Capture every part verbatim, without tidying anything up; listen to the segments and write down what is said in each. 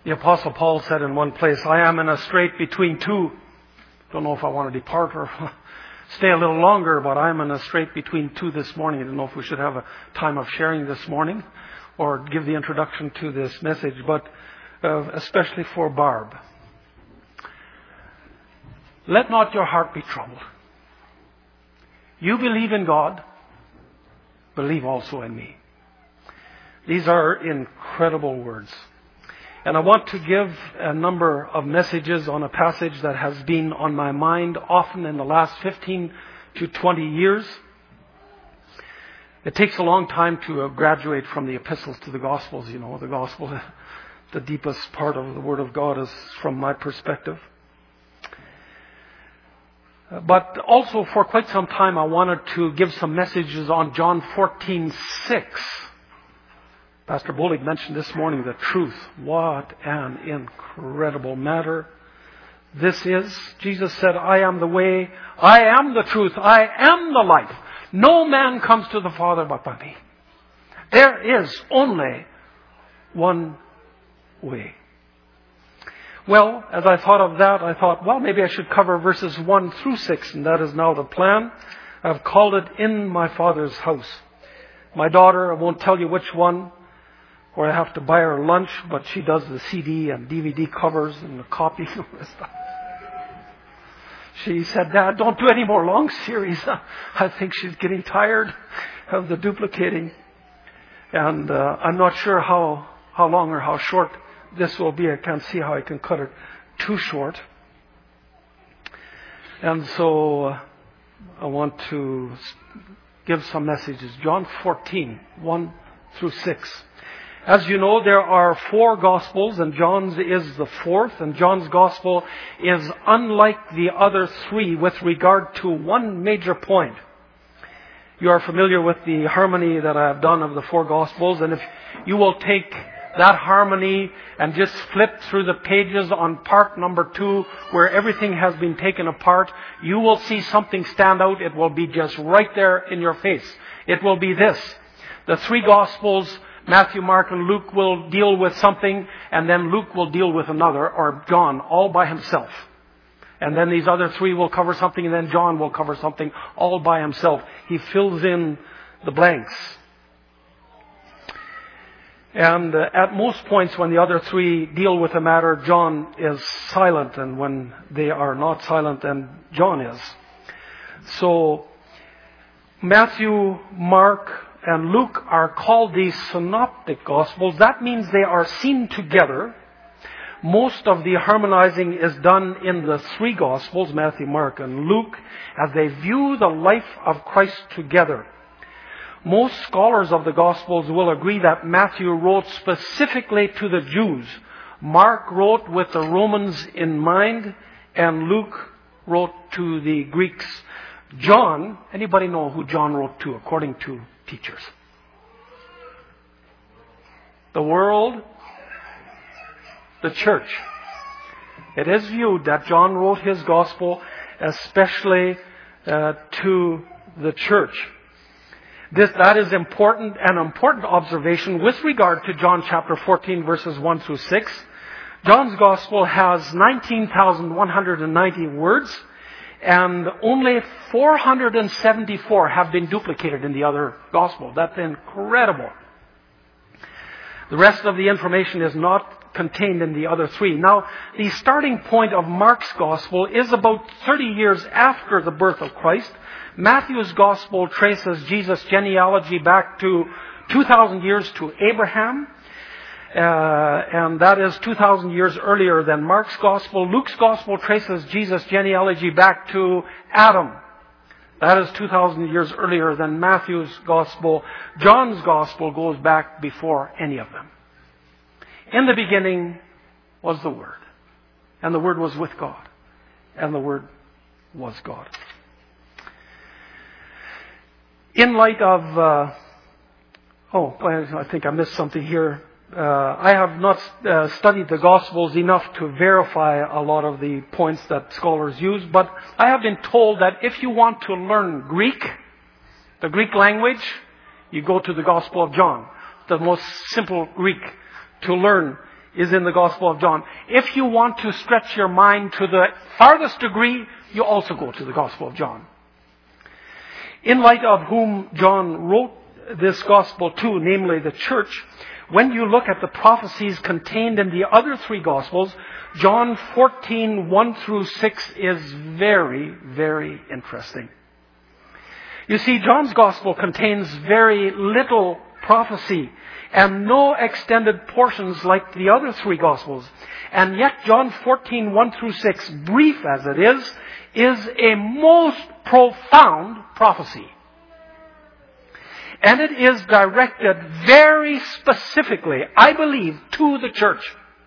The Apostle Paul said in one place, I am in a strait between two. Don't know if I want to depart or stay a little longer, but I'm in a strait between two this morning. I don't know if we should have a time of sharing this morning or give the introduction to this message, but uh, especially for Barb. Let not your heart be troubled. You believe in God, believe also in me. These are incredible words. And I want to give a number of messages on a passage that has been on my mind often in the last fifteen to twenty years. It takes a long time to graduate from the epistles to the Gospels. You know, the Gospel, the deepest part of the Word of God is from my perspective. But also for quite some time I wanted to give some messages on John fourteen six. Pastor Bolig mentioned this morning the truth. What an incredible matter this is. Jesus said, I am the way, I am the truth, I am the life. No man comes to the Father but by me. There is only one way. Well, as I thought of that, I thought, well, maybe I should cover verses one through six, and that is now the plan. I've called it In My Father's House. My daughter, I won't tell you which one, or I have to buy her lunch, but she does the C D and D V D covers and the copy and stuff. She said, Dad, don't do any more long series. I think she's getting tired of the duplicating. And uh, I'm not sure how, how long or how short this will be. I can't see how I can cut it too short. And so uh, I want to give some messages. John fourteen, one through six. As you know, there are four Gospels, and John's is the fourth. And John's Gospel is unlike the other three with regard to one major point. You are familiar with the harmony that I have done of the four Gospels. And if you will take that harmony and just flip through the pages on part number two where everything has been taken apart, you will see something stand out. It will be just right there in your face. It will be this. The three Gospels, Matthew, Mark, and Luke, will deal with something, and then Luke will deal with another, or John, all by himself. And then these other three will cover something, and then John will cover something all by himself. He fills in the blanks. And uh, at most points when the other three deal with a matter, John is silent. And when they are not silent, then John is. So Matthew, Mark, and Luke are called the synoptic Gospels. That means they are seen together. Most of the harmonizing is done in the three Gospels, Matthew, Mark, and Luke, as they view the life of Christ together. Most scholars of the Gospels will agree that Matthew wrote specifically to the Jews. Mark wrote with the Romans in mind, and Luke wrote to the Greeks. John, anybody know who John wrote to according to teachers? The world, the church. It is viewed that John wrote his Gospel especially uh, to the church. This, that is important, an important observation with regard to John chapter fourteen, verses one through six. John's Gospel has nineteen thousand one hundred ninety words, and only four hundred seventy-four have been duplicated in the other Gospel. That's incredible. The rest of the information is not contained in the other three. Now, the starting point of Mark's Gospel is about thirty years after the birth of Christ. Matthew's Gospel traces Jesus' genealogy back to two thousand years to Abraham. Uh, and that is two thousand years earlier than Mark's Gospel. Luke's Gospel traces Jesus' genealogy back to Adam. That is two thousand years earlier than Matthew's Gospel. John's Gospel goes back before any of them. In the beginning was the Word, and the Word was with God, and the Word was God. In light of, uh, oh, I think I missed something here. Uh, I have not uh, studied the Gospels enough to verify a lot of the points that scholars use, but I have been told that if you want to learn Greek, the Greek language, you go to the Gospel of John, the most simple Greek to learn is in the Gospel of John. If you want to stretch your mind to the farthest degree, you also go to the Gospel of John. In light of whom John wrote this Gospel to, namely the church, when you look at the prophecies contained in the other three Gospels, John fourteen, one through six is very, very interesting. You see, John's Gospel contains very little prophecy and no extended portions like the other three Gospels. And yet John fourteen, one through six, brief as it is, is a most profound prophecy. And it is directed very specifically, I believe, to the church.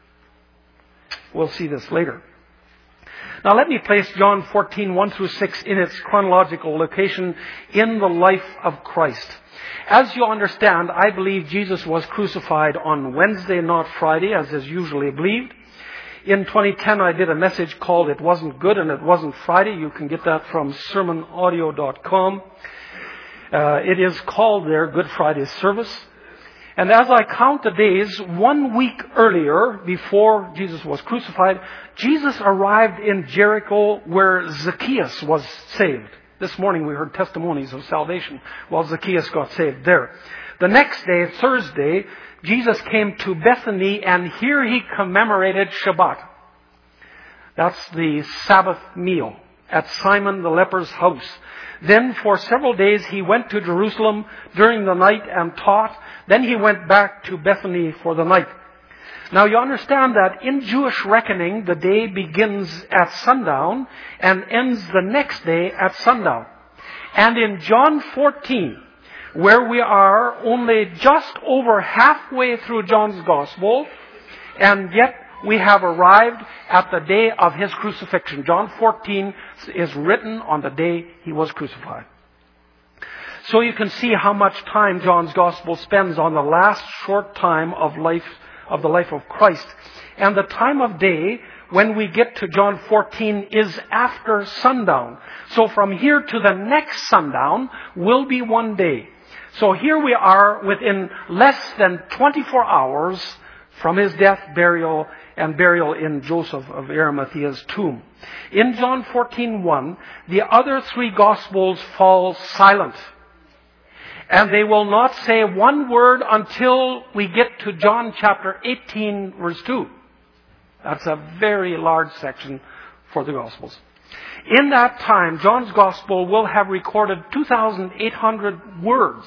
We'll see this later. Now let me place John fourteen, one through six in its chronological location in the life of Christ. As you understand, I believe Jesus was crucified on Wednesday, not Friday, as is usually believed. In twenty ten, I did a message called It Wasn't Good and It Wasn't Friday. You can get that from sermon audio dot com. Uh, it is called there Good Friday service. And as I count the days, one week earlier, before Jesus was crucified, Jesus arrived in Jericho where Zacchaeus was saved. This morning we heard testimonies of salvation while Zacchaeus got saved there. The next day, Thursday, Jesus came to Bethany, and here he commemorated Shabbat. That's the Sabbath meal at Simon the leper's house. Then for several days he went to Jerusalem during the night and taught. Then he went back to Bethany for the night. Now you understand that in Jewish reckoning, the day begins at sundown and ends the next day at sundown. And in John fourteen, where we are only just over halfway through John's Gospel, and yet we have arrived at the day of his crucifixion. John fourteen is written on the day he was crucified. So you can see how much time John's Gospel spends on the last short time of life, of the life of Christ. And the time of day when we get to John fourteen is after sundown. So from here to the next sundown will be one day. So here we are within less than twenty-four hours from his death, burial, and burial in Joseph of Arimathea's tomb. In John fourteen one, the other three Gospels fall silent. And they will not say one word until we get to John chapter eighteen, verse two. That's a very large section for the Gospels. In that time, John's Gospel will have recorded two thousand eight hundred words.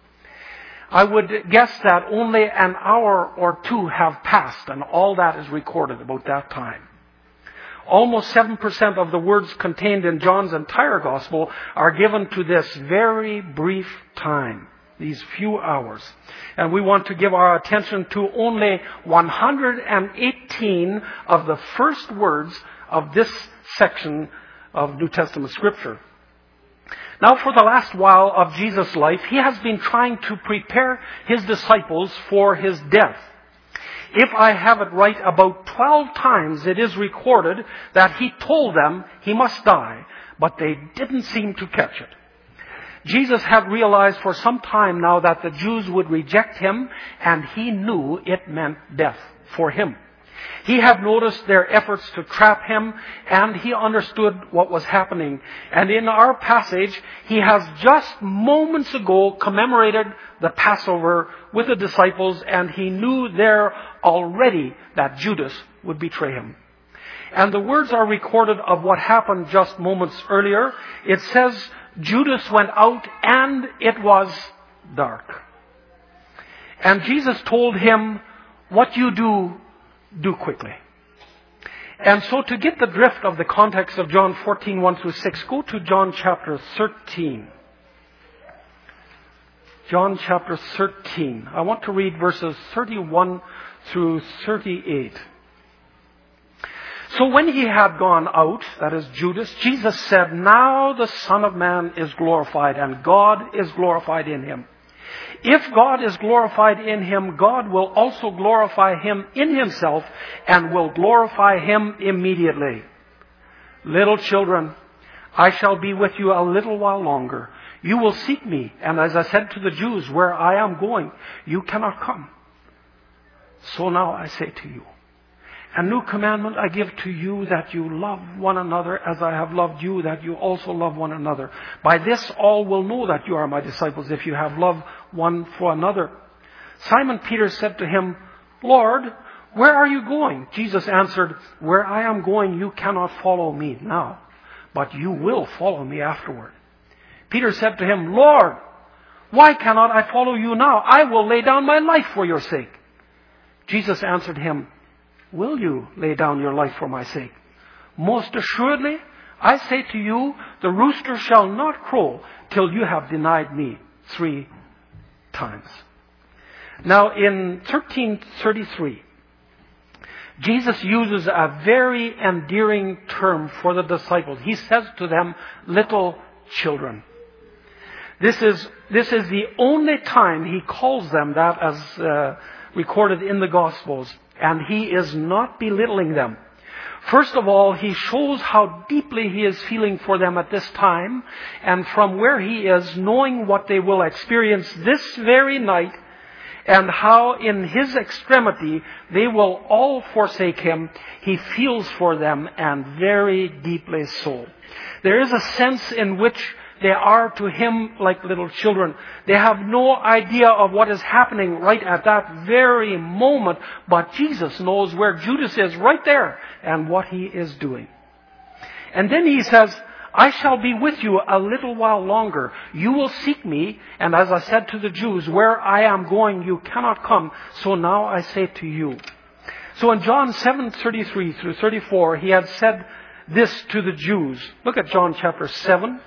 I would guess that only an hour or two have passed, and all that is recorded about that time. Almost seven percent of the words contained in John's entire Gospel are given to this very brief time, these few hours. And we want to give our attention to only one hundred eighteen of the first words of this section of New Testament Scripture. Now, for the last while of Jesus' life, he has been trying to prepare his disciples for his death. If I have it right, about twelve times it is recorded that he told them he must die, but they didn't seem to catch it. Jesus had realized for some time now that the Jews would reject him, and he knew it meant death for him. He had noticed their efforts to trap him, and he understood what was happening. And in our passage, he has just moments ago commemorated the Passover with the disciples, and he knew there already that Judas would betray him. And the words are recorded of what happened just moments earlier. It says, Judas went out and it was dark. And Jesus told him, what you do, do quickly. And so to get the drift of the context of John fourteen, one through six, go to John chapter thirteen. John chapter thirteen. I want to read verses thirty-one through thirty-eight. So when he had gone out, that is Judas, Jesus said, now the Son of Man is glorified, and God is glorified in him. If God is glorified in him, God will also glorify him in himself and will glorify him immediately. Little children, I shall be with you a little while longer. You will seek me, and as I said to the Jews, where I am going, you cannot come. So now I say to you, a new commandment I give to you, that you love one another as I have loved you, that you also love one another. By this all will know that you are my disciples, if you have love one for another. Simon Peter said to him, Lord, where are you going? Jesus answered, where I am going you cannot follow me now, but you will follow me afterward. Peter said to him, Lord, why cannot I follow you now? I will lay down my life for your sake. Jesus answered him, will you lay down your life for my sake? Most assuredly, I say to you, the rooster shall not crow till you have denied me three times. Now in thirteen thirty-three, Jesus uses a very endearing term for the disciples. He says to them, little children. This is, this is the only time he calls them that, as uh, recorded in the Gospels. And he is not belittling them. First of all, he shows how deeply he is feeling for them at this time. And from where he is, knowing what they will experience this very night, and how in his extremity they will all forsake him, he feels for them, and very deeply so. There is a sense in which they are to him like little children. They have no idea of what is happening right at that very moment. But Jesus knows where Judas is right there and what he is doing. And then he says, I shall be with you a little while longer. You will seek me. And as I said to the Jews, where I am going, you cannot come. So now I say to you. So in John seven thirty-three through thirty-four, he had said this to the Jews. Look at John chapter seven.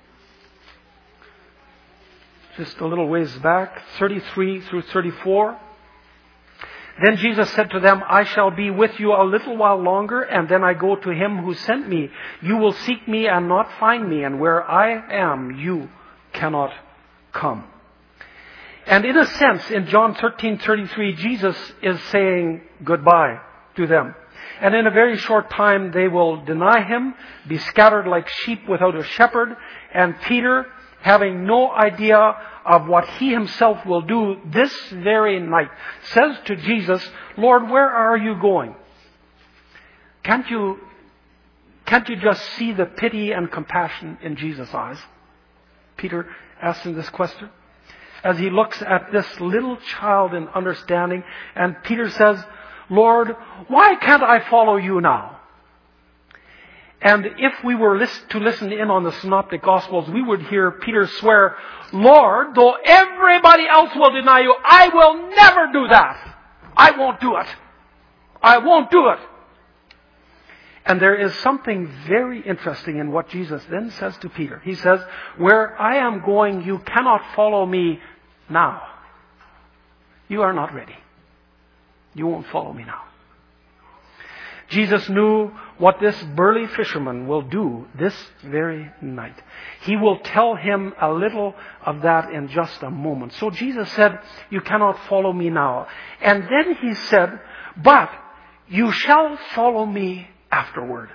Just a little ways back, thirty-three through thirty-four. Then Jesus said to them, I shall be with you a little while longer, and then I go to him who sent me. You will seek me and not find me, and where I am, you cannot come. And in a sense, in John thirteen thirty-three, Jesus is saying goodbye to them. And in a very short time, they will deny him, be scattered like sheep without a shepherd, and Peter, having no idea of what he himself will do this very night, says to Jesus, Lord, where are you going? Can't you, can't you just see the pity and compassion in Jesus' eyes? Peter asks him this question as he looks at this little child in understanding. And Peter says, Lord, why can't I follow you now? And if we were to listen in on the Synoptic Gospels, we would hear Peter swear, Lord, though everybody else will deny you, I will never do that. I won't do it. I won't do it. And there is something very interesting in what Jesus then says to Peter. He says, where I am going, you cannot follow me now. You are not ready. You won't follow me now. Jesus knew what this burly fisherman will do this very night. He will tell him a little of that in just a moment. So Jesus said, you cannot follow me now. And then he said, but you shall follow me afterward.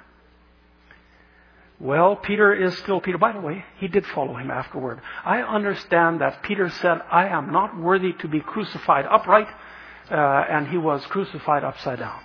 Well, Peter is still Peter. By the way, he did follow him afterward. I understand that Peter said, I am not worthy to be crucified upright. Uh, and he was crucified upside down.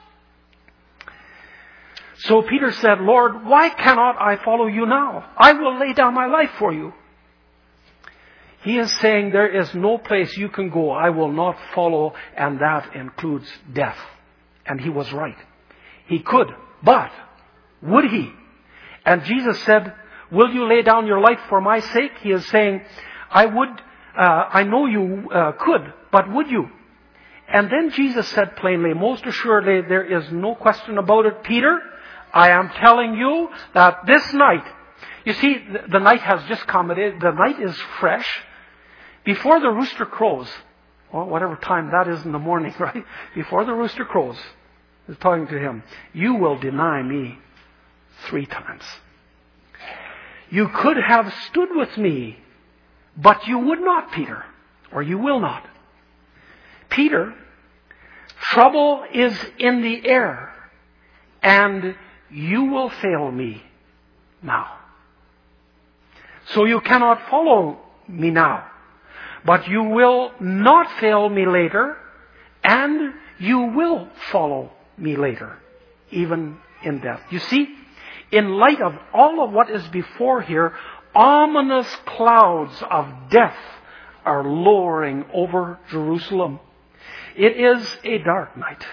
So Peter said, Lord, why cannot I follow you now? I will lay down my life for you. He is saying there is no place you can go I will not follow, and that includes death. And he was right. He could, but would he? And Jesus said, will you lay down your life for my sake? He is saying, I would, uh, I know you uh, could, but would you? And then Jesus said plainly, most assuredly, there is no question about it, Peter. I am telling you that this night, you see, the night has just come. The night is fresh. Before the rooster crows, or whatever time that is in the morning, right? Before the rooster crows, he's talking to him, you will deny me three times. You could have stood with me, but you would not, Peter, or you will not. Peter, trouble is in the air, and you will fail me now. So you cannot follow me now, but you will not fail me later, and You will follow me later, even in death. You see, in light of all of what is before here, ominous clouds of death are lowering over Jerusalem. It is a dark night.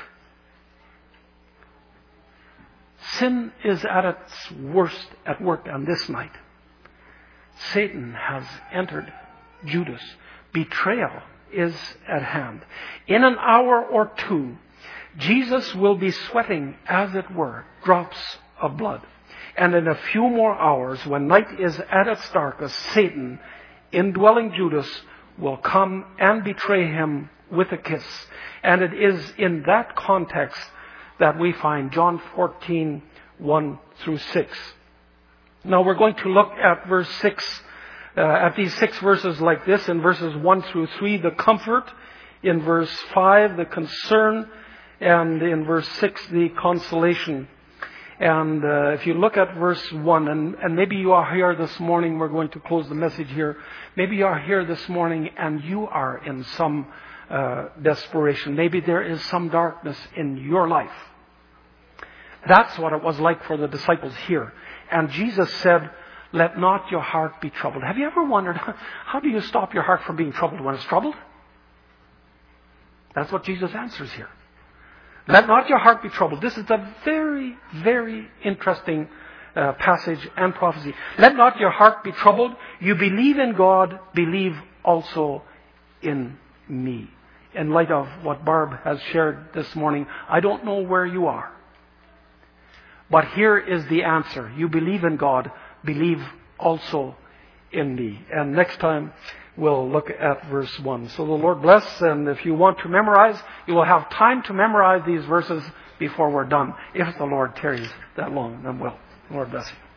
Sin is at its worst at work on this night. Satan has entered Judas. Betrayal is at hand. In an hour or two, Jesus will be sweating, as it were, drops of blood. And in a few more hours, when night is at its darkest, Satan, indwelling Judas, will come and betray him with a kiss. And it is in that context that we find John fourteen, one through six. Now we're going to look at verse six, uh, at these six verses like this. In verses one through three, the comfort. In verse five, the concern. And in verse six, the consolation. And uh, if you look at verse one, and, and maybe you are here this morning, we're going to close the message here. Maybe you are here this morning and you are in some uh, desperation. Maybe there is some darkness in your life. That's what it was like for the disciples here. And Jesus said, let not your heart be troubled. Have you ever wondered, how do you stop your heart from being troubled when it's troubled? That's what Jesus answers here. Let not your heart be troubled. This is a very, very interesting uh, passage and prophecy. Let not your heart be troubled. You believe in God, believe also in me. In light of what Barb has shared this morning, I don't know where you are. But here is the answer. You believe in God, believe also in me. And next time we'll look at verse one. So the Lord bless, and if you want to memorize, you will have time to memorize these verses before we're done. If the Lord tarries that long, then we'll. The Lord bless you.